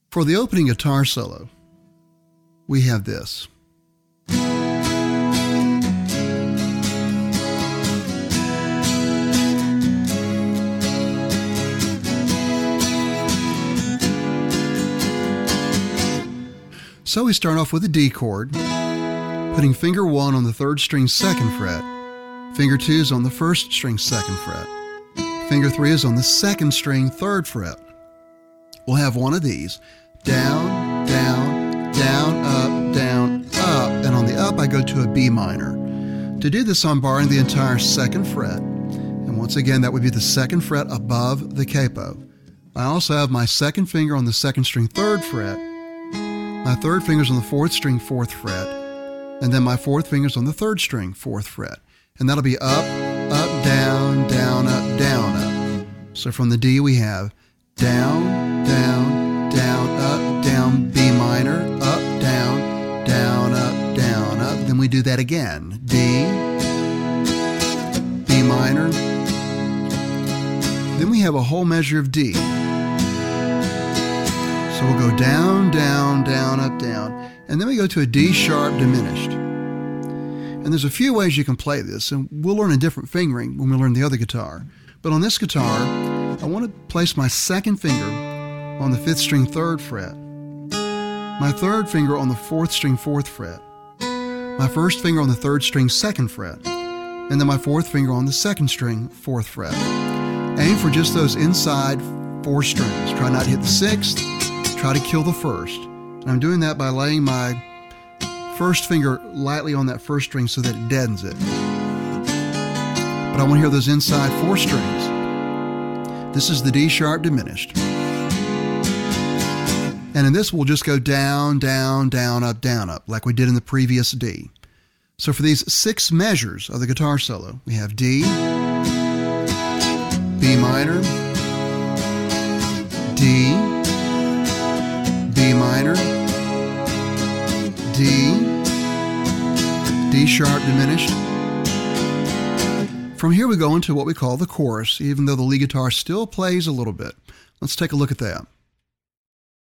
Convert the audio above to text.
For the opening guitar solo, we have this. So we start off with a D chord, putting finger 1 on the 3rd string 2nd fret, finger 2 is on the 1st string 2nd fret, finger 3 is on the 2nd string 3rd fret. We'll have one of these, down, down, down, up, and on the up I go to a B minor. To do this I'm borrowing the entire 2nd fret, and once again that would be the 2nd fret above the capo. I also have my 2nd finger on the 2nd string 3rd fret, my 3rd finger's on the 4th string 4th fret, and then my 4th finger's on the 3rd string 4th fret. And that'll be up, up, down, down, up, down, up. So from the D we have down, down, down, up, down, B minor, up, down, down, up, down, up. Then we do that again. D, B minor. Then we have a whole measure of D. So we'll go down, down, down, up, down, and then we go to a D sharp diminished. And there's a few ways you can play this, and we'll learn a different fingering when we learn the other guitar. But on this guitar, I want to place my 2nd finger on the 5th string 3rd fret, my 3rd finger on the 4th string 4th fret, my 1st finger on the 3rd string 2nd fret, and then my 4th finger on the 2nd string 4th fret. Aim for just those inside 4 strings. Try not to hit the 6th. Try to kill the 1st. And I'm doing that by laying my 1st finger lightly on that 1st string so that it deadens it. But I want to hear those inside 4 strings. This is the D sharp diminished. And in this we'll just go down, down, down, up, like we did in the previous D. So for these 6 measures of the guitar solo, we have D, B minor, D, B minor, D, D sharp diminished. From here we go into what we call the chorus, even though the lead guitar still plays a little bit. Let's take a look at that.